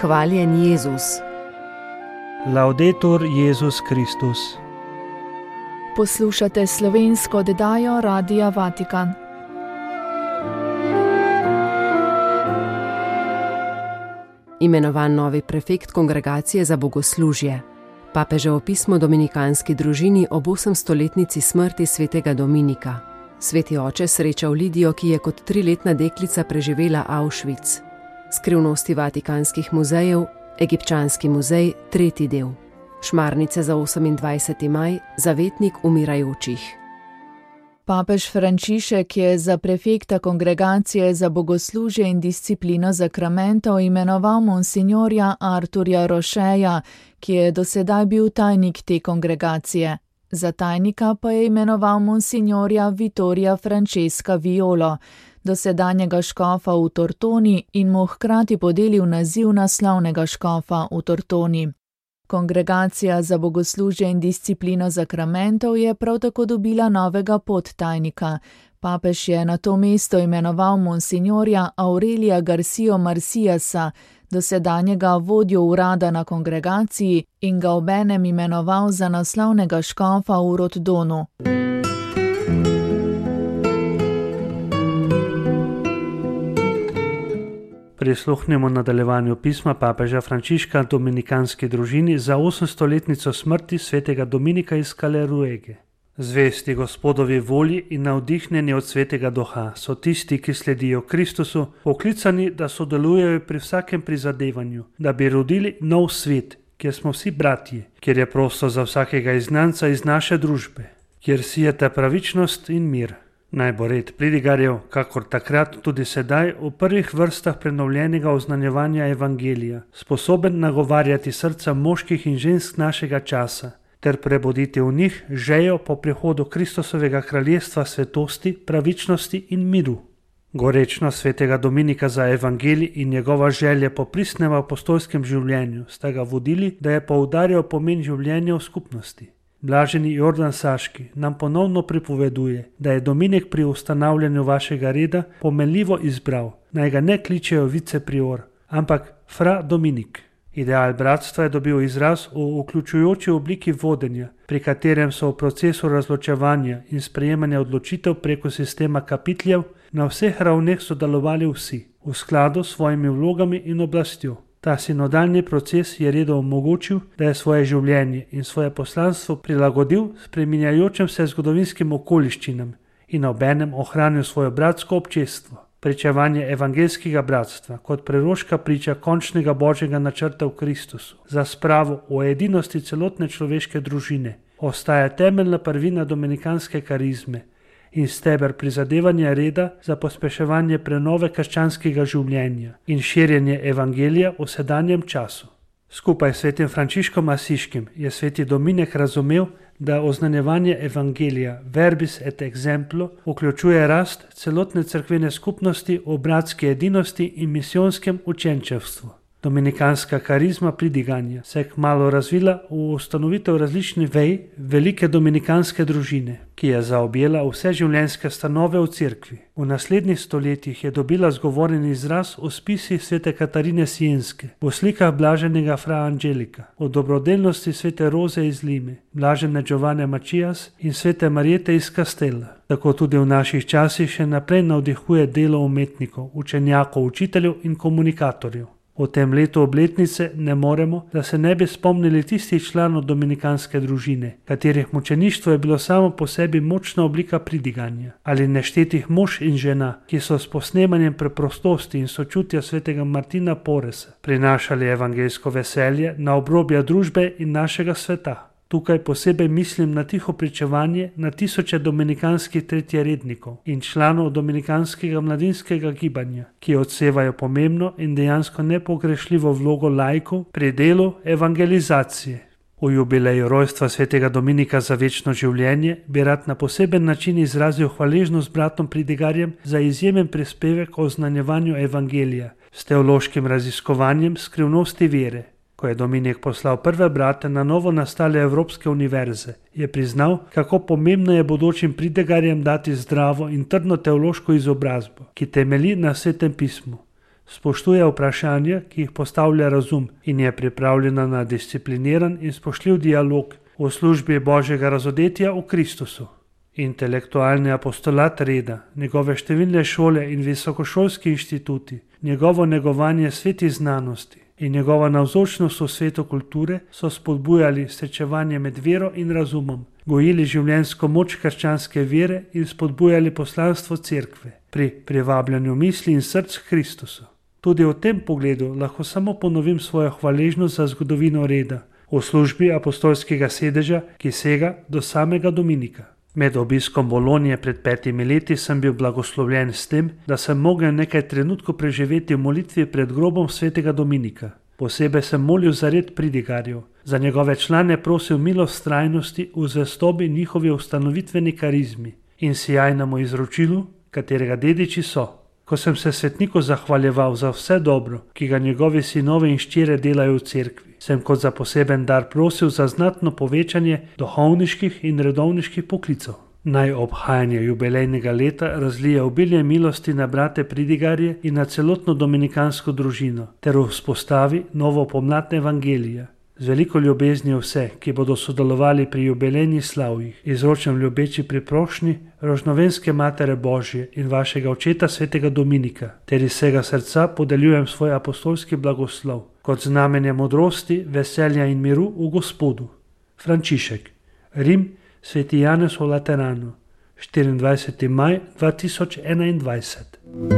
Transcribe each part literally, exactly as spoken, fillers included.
Hvaljen Jezus. Laudetur Jezus Kristus. Poslušate slovensko oddajo Radia Vatikan. Imenovan novi prefekt Kongregacije za bogoslužje. Papeževo pismo dominikanski družini ob osemstoletnici smrti svetega Dominika. Sveti oče srečal Lidijo, ki je kot triletna deklica preživela Auschwitz. Skrivnosti vatikanskih muzejev, Egipčanski muzej, tretji del. Šmarnice za osemindvajseti maj, zavetnik umirajočih. Papež Frančišek je za prefekta Kongregacije za bogoslužje in disciplino zakramentov imenoval monsinjorja Arturja Rošeja, ki je dosedaj bil tajnik te kongregacije. Za tajnika pa je imenoval monsinjorja Vittorija Francesca Violo, dosedanjega škofa v Tortoni, in mu hkrati podelil naziv naslovnega škofa v Tortoni. Kongregacija za bogoslužje in disciplino zakramentov je prav tako dobila novega podtajnika. Papež je na to mesto imenoval monsinjorja Aurelija Garcijo Marciasa, dosedanjega vodjo urada na kongregaciji, in ga obenem imenoval za naslovnega škofa v Rotdonu. Prisluhnemo nadaljevanju pisma papeža Frančiška dominikanski družini za osemstoletnico smrti svetega Dominika iz Kaleruege. Zvesti Gospodovi volji in navdihnjeni od svetega duha so tisti, ki sledijo Kristusu, poklicani, da sodelujejo pri vsakem prizadevanju, da bi rodili nov svet, kjer smo vsi bratje, kjer je prostor za vsakega izgnanca iz naše družbe, kjer sijete pravičnost in mir. Naj bo red pridigarjev, kakor takrat tudi sedaj, v prvih vrstah prenovljenega oznanjevanja evangelija, sposoben nagovarjati srca moških in žensk našega časa, ter prebuditi v njih željo po prihodu Kristusovega kraljestva svetosti, pravičnosti in miru. Gorečnost svetega Dominika za evangelij in njegova želja po pristnem apostolskem življenju sta ga vodili, da je poudarjal pomen življenja v skupnosti. Blaženi Jordan Saški nam ponovno pripoveduje, da je Dominik pri ustanavljanju vašega reda pomenljivo izbral, naj ga ne kličejo viceprior, ampak fra Dominik. Ideal bratstva je dobil izraz v vključujoči obliki vodenja, pri katerem so v procesu razločevanja in sprejemanja odločitev preko sistema kapitljev na vseh ravneh sodelovali vsi, v skladu s svojimi vlogami in oblastjo. Ta sinodalni proces je redu omogočil, da je svoje življenje in svoje poslanstvo prilagodil spreminjajočim se zgodovinskim okoliščinam in obenem ohranil svoje bratsko občestvo. Pričevanje evangelskega bratstva kot preroška priča končnega božjega načrta v Kristusu za spravo o edinosti celotne človeške družine ostaja temeljna prvina dominikanske karizme in steber prizadevanja reda za pospeševanje prenove krščanskega življenja in širjenje evangelija v sedanjem času. Skupaj s svetim Frančiškom Asiškim je sveti Dominik razumel, da oznanjevanje evangelija verbis et exemplo vključuje rast celotne cerkvene skupnosti v bratski edinosti in misijonskem učenčevstvu. Dominikanska karizma pridiganja se je kmalu razvila v ustanovitev različnih vej velike dominikanske družine, ki je zaobjela vse življenjske stanove v cerkvi. V naslednjih stoletjih je dobila zgovoren izraz v spisih svete Katarine Sienske, v slikah blaženega fra Angelika, v dobrodelnosti svete Roze iz Lime, blažene Giovanne Mačias in svete Marijete iz Kastela. Tako tudi v naših časih še naprej navdihuje delo umetnikov, učenjakov, učiteljev in komunikatorjev. V tem letu obletnice ne moremo, da se ne bi spomnili tistih članov dominikanske družine, katerih mučeništvo je bilo samo po sebi močna oblika pridiganja, ali neštetih mož in žena, ki so s posnemanjem preprostosti in sočutja svetega Martina Poresa prinašali evangeljsko veselje na obrobja družbe in našega sveta. Tukaj posebej mislim na tiho pričevanje na tisoče dominikanskih tretjerednikov in članov dominikanskega mladinskega gibanja, ki odsevajo pomembno in dejansko nepogrešljivo vlogo laikov pri delu evangelizacije. V jubileju rojstva svetega Dominika za večno življenje bi rad na poseben način izrazil hvaležnost bratom pridigarjem za izjemen prispevek o oznanjevanju evangelija s teološkim raziskovanjem skrivnosti vere. Ko je Dominik poslal prve brate na novo nastale Evropske univerze, je priznal, kako pomembno je bodočim pridigarjem dati zdravo in trdno teološko izobrazbo, ki temelji na Svetem pismu. spoštuje vprašanja, ki jih postavlja razum in je pripravljena na discipliniran in spoštljiv dialog v službi Božjega razodetja v Kristusu. Intelektualni apostolat reda, njegove številne šole in visokošolski inštituti, njegovo negovanje svetih znanosti in njegova navzočnost v svetu kulture so spodbujali srečevanje med vero in razumom, gojili življenjsko moč krščanske vere in spodbujali poslanstvo cerkve pri privabljanju misli in src k Kristusu. Tudi v tem pogledu lahko samo ponovim svojo hvaležnost za zgodovino reda v službi apostolskega sedeža, ki sega do samega Dominika. Med obiskom Bolonije pred petimi leti sem bil blagoslovljen s tem, da sem mogel nekaj trenutkov preživeti v molitvi pred grobom svetega Dominika. Posebej sem molil za red pridigarjev, za njegove člane prosil milost vztrajnosti v zvestobi njihovi ustanovitveni karizmi in sijajnemu izročilu, katerega dediči so. Ko sem se svetniku zahvaljeval za vse dobro, ki ga njegovi sinovi in ščire delajo v cerkvi, sem kot za poseben dar prosil za znatno povečanje duhovniških in redovniških poklicov. Naj obhajanje jubilejnega leta razlije obilje milosti na brate pridigarje in na celotno dominikansko družino ter vzpostavi novo pomladne evangelije. Z veliko ljubezni vse, ki bodo sodelovali pri jubilejnih slavjih, izročam ljubeči priprošnji Rožnovenske Matere Božje in vašega očeta svetega Dominika, ter iz vsega srca podeljujem svoj apostolski blagoslov, kot znamenje modrosti, veselja in miru v Gospodu. Frančišek, Rim, Sveti Janez v Lateranu, štiriindvajseti maj dva tisoč enaindvajset.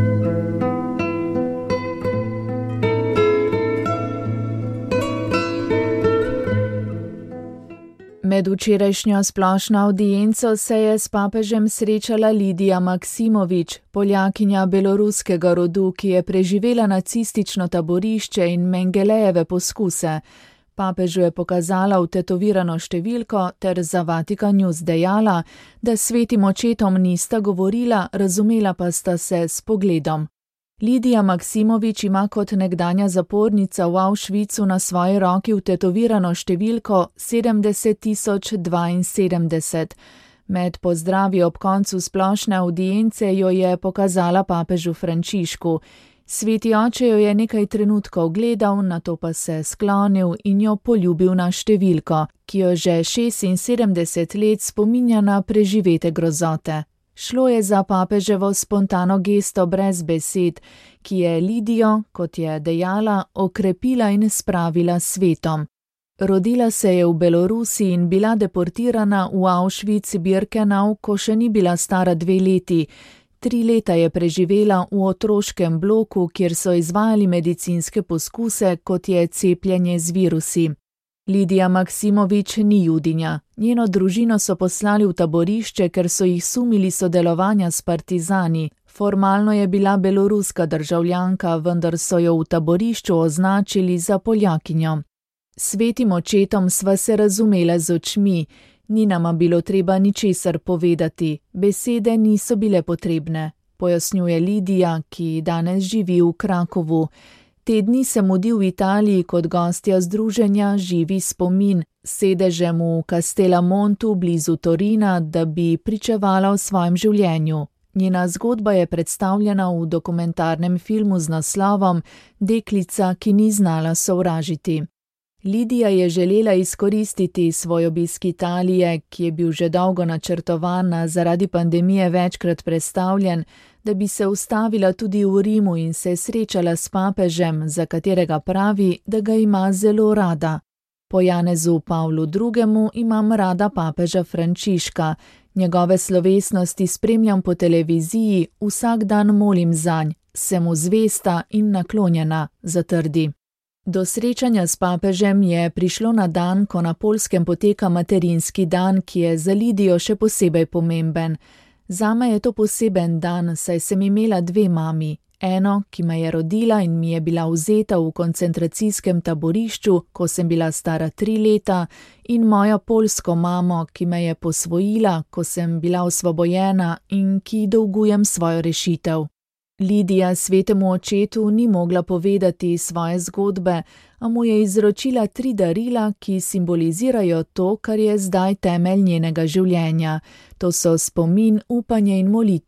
Med včerajšnjo splošno avdienco se je s papežem srečala Lidija Maksimovič, Poljakinja beloruskega rodu, ki je preživela nacistično taborišče in Mengelejeve poskuse. Papežu je pokazala vtetovirano številko ter za Vatikan News dejala, da svetim očetom nista govorila, razumela pa sta se s pogledom. Lidija Maksimovič ima kot nekdanja zapornica v Auschwitzu na svoji roki vtetovirano številko sedemdeset tisoč dvainsedemdeset. Med pozdravi ob koncu splošne avdience jo je pokazala papežu Frančišku. Sveti oče jo je nekaj trenutkov gledal, nato pa se sklonil in jo poljubil na številko, ki jo že šestinsedemdeset let spominja na preživete grozote. Šlo je za papeževo spontano gesto brez besed, ki je Lidijo, kot je dejala, okrepila in spravila svetom. Rodila se je v Belorusiji in bila deportirana v Auschwitz-Birkenau, ko še ni bila stara dve leti. Tri leta je preživela v otroškem bloku, kjer so izvajali medicinske poskuse, kot je cepljenje z virusi. Lidija Maksimovič ni judinja. Njeno družino so poslali v taborišče, ker so jih sumili sodelovanja s partizani. Formalno je bila beloruska državljanka, vendar so jo v taborišču označili za Poljakinjo. Svetim očetom sva se razumela z očmi. Ni nama bilo treba ničesar povedati. Besede niso bile potrebne, pojasnjuje Lidija, ki danes živi v Krakovu. Te dni se mudi v Italiji kot gostja združenja Živi spomin, sedežem v Castellamontu blizu Torina, da bi pričevala o svojem življenju. Njena zgodba je predstavljena v dokumentarnem filmu z naslovom Deklica, ki ni znala sovražiti. Lidija je želela izkoristiti svoj obisk Italije, ki je bil že dolgo načrtovan, zaradi pandemije večkrat prestavljen, da bi se ustavila tudi v Rimu in se srečala s papežem, za katerega pravi, da ga ima zelo rada. Po Janezu Pavlu drugemu imam rada papeža Frančiška. Njegove slovesnosti spremljam po televiziji, vsak dan molim zanj, sem mu zvesta in naklonjena, zatrdi. Do srečanja s papežem je prišlo na dan, ko na Poljskem poteka materinski dan, ki je za Lidijo še posebej pomemben. Zame je to poseben dan, saj sem imela dve mami. Eno, ki me je rodila in mi je bila vzeta v koncentracijskem taborišču, ko sem bila stara tri leta, in mojo poljsko mamo, ki me je posvojila, ko sem bila osvobojena in ki dolgujem svojo rešitev. Lidija svetemu očetu ni mogla povedati svoje zgodbe, a mu je izročila tri darila, ki simbolizirajo to, kar je zdaj temelj njenega življenja. To so spomin, upanje in molitev.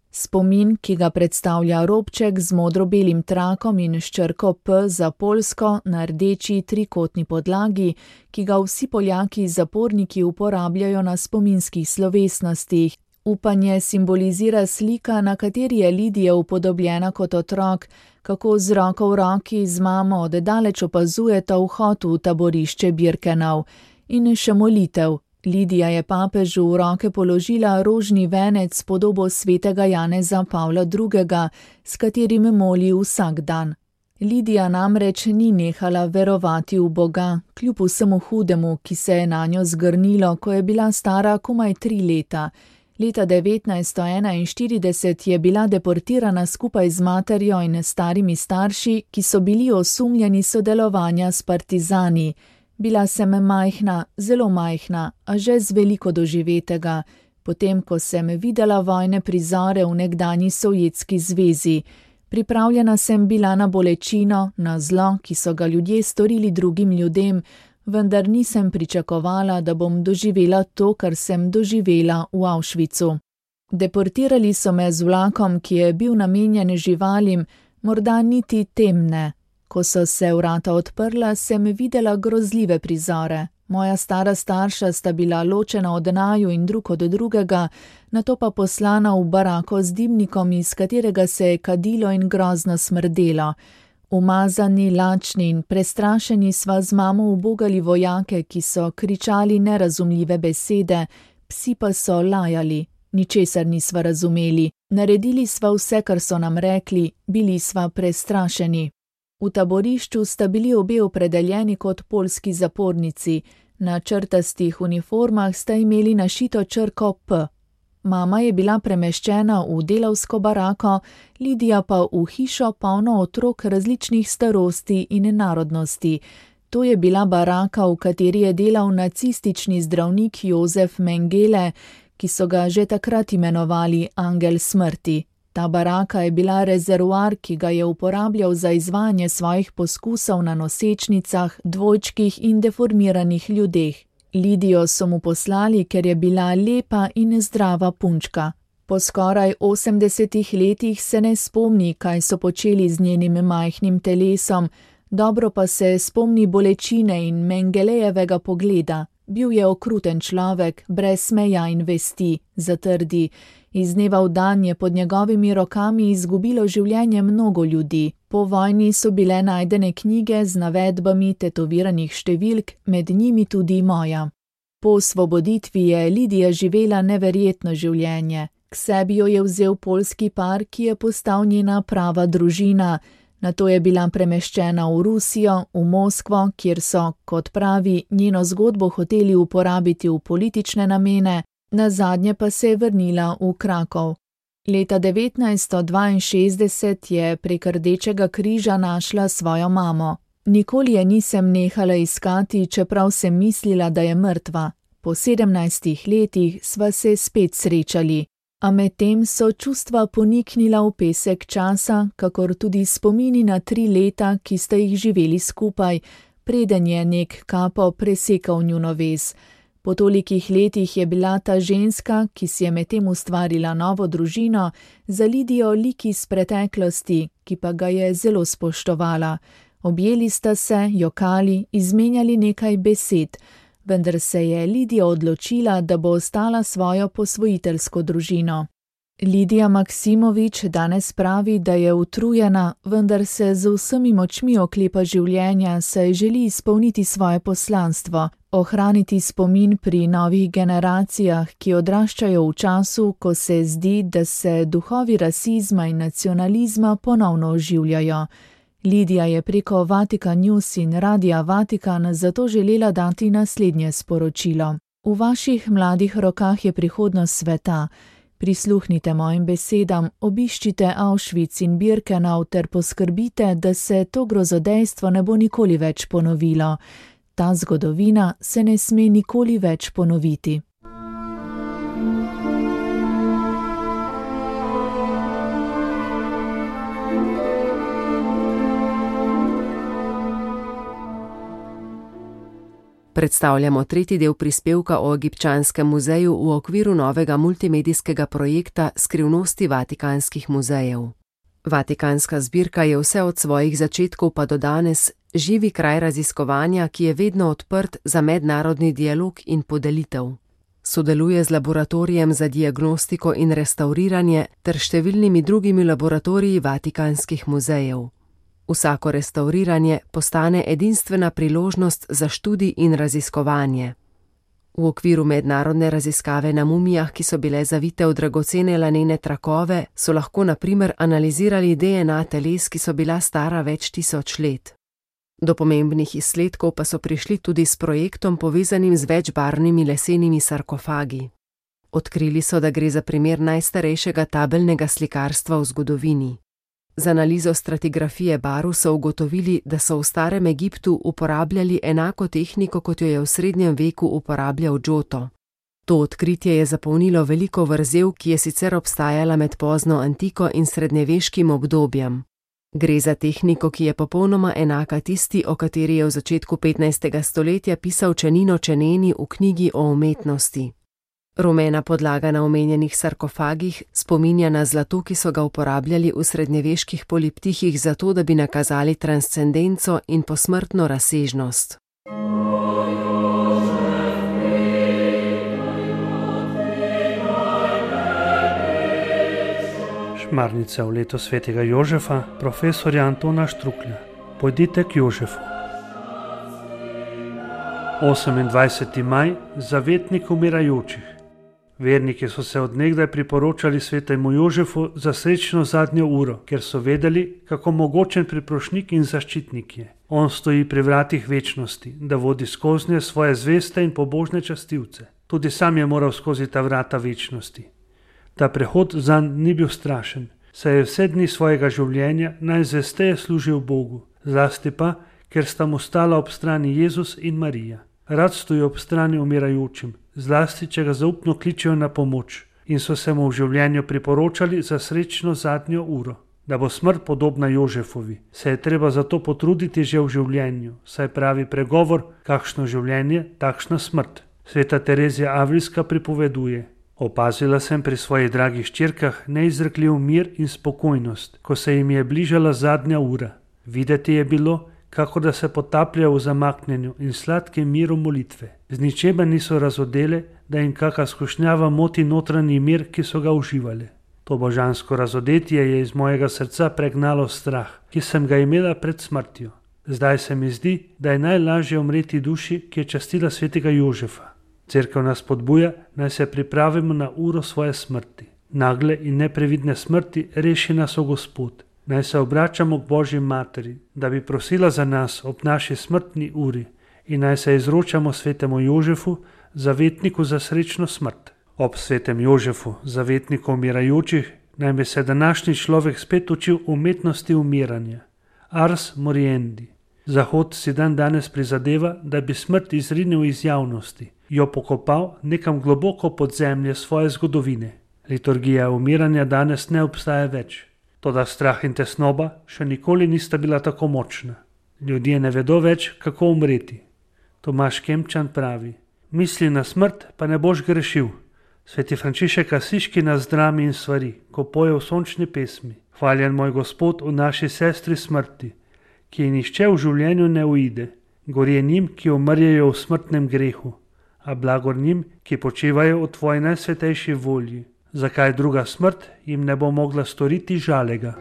Spomin, ki ga predstavlja robček z modro-belim trakom in s črko P za Poljsko na rdeči trikotni podlagi, ki ga vsi Poljaki zaporniki uporabljajo na spominskih slovesnostih. Upanje simbolizira slika, na kateri je Lidija upodobljena kot otrok, kako z roko v roki z mamo od daleč opazujeta vhod v taborišče Birkenau. In še molitev. Lidija je papežu v roke položila rožni venec s podobo svetega Janeza Pavla drugega, s katerim moli vsak dan. Lidija namreč ni nehala verovati v Boga, kljub vsemu hudemu, ki se je nanjo zgrnilo, ko je bila stara komaj tri leta. Leta devetnajststo enainštirideset je bila deportirana skupaj z materjo in starimi starši, ki so bili osumljeni sodelovanja s partizani. Bila sem majhna, zelo majhna, a že z veliko doživetega, potem ko sem videla vojne prizore v nekdanji Sovjetski zvezi. Pripravljena sem bila na bolečino, na zlo, ki so ga ljudje storili drugim ljudem, vendar nisem pričakovala, da bom doživela to, kar sem doživela v Auschwitzu. Deportirali so me z vlakom, ki je bil namenjen živalim, morda niti tem ne. Ko so se vrata odprla, sem videla grozljive prizore. Moja stara starša sta bila ločena od naju in drug od drugega, nato pa poslana v barako z dimnikom, iz katerega se je kadilo in grozno smrdelo. Umazani, lačni in prestrašeni sva z mamo ubogali vojake, ki so kričali nerazumljive besede, psi pa so lajali. Ničesar nisva razumeli. Naredili sva vse, kar so nam rekli, bili sva prestrašeni. V taborišču sta bili obe opredeljeni kot poljski zapornici. Na črtastih uniformah sta imeli našito črko P. Mama je bila premeščena v delavsko barako, Lidija pa v hišo polno otrok različnih starosti in narodnosti. To je bila baraka, v kateri je delal nacistični zdravnik Jozef Mengele, ki so ga že takrat imenovali angel smrti. Ta baraka je bila rezervoar, ki ga je uporabljal za izvajanje svojih poskusov na nosečnicah, dvojčkih in deformiranih ljudeh. Lidijo so mu poslali, ker je bila lepa in zdrava punčka. Po skoraj osemdesetih letih se ne spomni, kaj so počeli z njenim majhnim telesom, dobro pa se spomni bolečine in Mengelejevega pogleda. Bil je okruten človek, brez smeja in vesti, zatrdi. Iz dneva v dan je pod njegovimi rokami izgubilo življenje mnogo ljudi. Po vojni so bile najdene knjige z navedbami tetoviranih številk, med njimi tudi moja. Po osvoboditvi je Lidija živela neverjetno življenje. K sebi jo je vzel poljski par, ki je postal njena prava družina. Nato je bila premeščena v Rusijo, v Moskvo, kjer so, kot pravi, njeno zgodbo hoteli uporabiti v politične namene, nazadnje pa se je vrnila v Krakov. Leta devetnajststo dvainšestdeset je prek Rdečega križa našla svojo mamo. Nikoli je nisem nehala iskati, čeprav sem mislila, da je mrtva. Po sedemnajstih letih sva se spet srečali. A medtem so čustva poniknila v pesek časa, kakor tudi spomini na tri leta, ki sta jih živeli skupaj, preden je nek kapo presekal njuno vez. Po tolikih letih je bila ta ženska, ki si je medtem ustvarila novo družino, za Lidijo lik iz preteklosti, ki pa ga je zelo spoštovala. Objeli sta se, jokali, izmenjali nekaj besed, vendar se je Lidija odločila, da bo ostala svojo posvojiteljsko družino. Lidija Maksimovič danes pravi, da je utrujena, vendar se z vsemi močmi oklepa življenja, saj želi izpolniti svoje poslanstvo, ohraniti spomin pri novih generacijah, ki odraščajo v času, ko se zdi, da se duhovi rasizma in nacionalizma ponovno oživljajo. Lidija je preko Vatikan News in Radia Vatikan zato želela dati naslednje sporočilo. V vaših mladih rokah je prihodnost sveta. Prisluhnite mojim besedam, obiščite Auschwitz in Birkenau ter poskrbite, da se to grozodejstvo ne bo nikoli več ponovilo. Ta zgodovina se ne sme nikoli več ponoviti. Predstavljamo tretji del prispevka o Egipčanskem muzeju v okviru novega multimedijskega projekta Skrivnosti vatikanskih muzejev. Vatikanska zbirka je vse od svojih začetkov pa do danes živi kraj raziskovanja, ki je vedno odprt za mednarodni dialog in podelitev. Sodeluje z laboratorijem za diagnostiko in restavriranje ter številnimi drugimi laboratoriji vatikanskih muzejev. Vsako restavriranje postane edinstvena priložnost za študij in raziskovanje. V okviru mednarodne raziskave na mumijah, ki so bile zavite v dragocene lanene trakove, so lahko na primer analizirali D N A teles, ki so bila stara več tisoč let. Do pomembnih izsledkov pa so prišli tudi s projektom povezanim z večbarvnimi lesenimi sarkofagi. Odkrili so, da gre za primer najstarejšega tabelnega slikarstva v zgodovini. Z analizo stratigrafije barv so ugotovili, da so v starem Egiptu uporabljali enako tehniko, kot jo je v srednjem veku uporabljal Giotto. To odkritje je zapolnilo veliko vrzel, ki je sicer obstajala med pozno antiko in srednjeveškim obdobjem. Gre za tehniko, ki je popolnoma enaka tisti, o kateri je v začetku petnajstega stoletja pisal Cennino Cennini v knjigi o umetnosti. Rumena podlaga na omenjenih sarkofagih spominja na zlato, ki so ga uporabljali v srednjeveških poliptihih zato, da bi nakazali transcendenco in posmrtno razsežnost. Šmarnica v leto svetega Jožefa, profesorja Antona Štruklja. Pojdite k Jožefu. osemindvajseti maj, zavetnik umirajočih. Verniki so se odnegdaj priporočali svetemu Jožefu za srečno zadnjo uro, ker so vedeli, kako mogočen priprošnik in zaščitnik je. On stoji pri vratih večnosti, da vodi skoznje svoje zveste in pobožne častilce. Tudi sam je moral skozi ta vrata večnosti. Ta prehod zanj ni bil strašen, saj je vse dni svojega življenja najzvesteje služil Bogu, zlasti pa, ker sta mu stala ob strani Jezus in Marija. Rad stoji ob strani umirajočim, zlasti če ga zaupno kličejo na pomoč, in so se mu v življenju priporočali za srečno zadnjo uro. Da bo smrt podobna Jožefovi, se je treba zato potruditi že v življenju, saj pravi pregovor, kakšno življenje, takšna smrt. Sveta Terezija Avlijska pripoveduje: opazila sem pri svojih dragih hčerkah neizrekljiv mir in spokojnost, ko se jim je bližala zadnja ura. Videti je bilo, kako da se potapljajo v zamaknjenju in sladkem miru molitve. Z ničemer niso razodele, da jim kaka skušnjava moti notranji mir, ki so ga uživali. To božansko razodetje je iz mojega srca pregnalo strah, ki sem ga imela pred smrtjo. Zdaj se mi zdi, da je najlažje umreti duši, ki je častila svetega Jožefa. Cerkev nas spodbuja, naj se pripravimo na uro svoje smrti. Nagle in neprevidne smrti reši nas o Gospod. Naj se obračamo k Božji materi, da bi prosila za nas ob naši smrtni uri, in naj se izročamo svetemu Jožefu, zavetniku za srečno smrt. Ob svetem Jožefu, zavetniku umirajočih, naj bi se današnji človek spet učil umetnosti umiranja. Ars moriendi. Zahod si dan danes prizadeva, da bi smrt izrinil iz javnosti, jo pokopal nekam globoko pod zemlje svoje zgodovine. Liturgija umiranja danes ne obstaja več. Toda strah in tesnoba še nikoli nista bila tako močna. Ljudje ne vedo več, kako umreti. Tomaž Kempčan pravi: misli na smrt, pa ne boš grešil. Sveti Frančišek Asiški nas zdrami in svari, ko poje v sončni pesmi: hvaljen moj Gospod v naši sestri smrti, ki ji nihče v življenju ne uide. Gorje njim, ki umrjejo v smrtnem grehu, a blagor njim, ki počivajo v tvoji najsvetejši volji. Zakaj druga smrt jim ne bo mogla storiti žalega?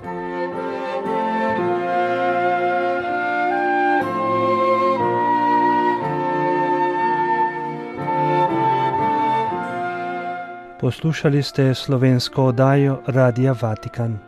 Poslušali ste slovensko oddajo Radia Vatikan.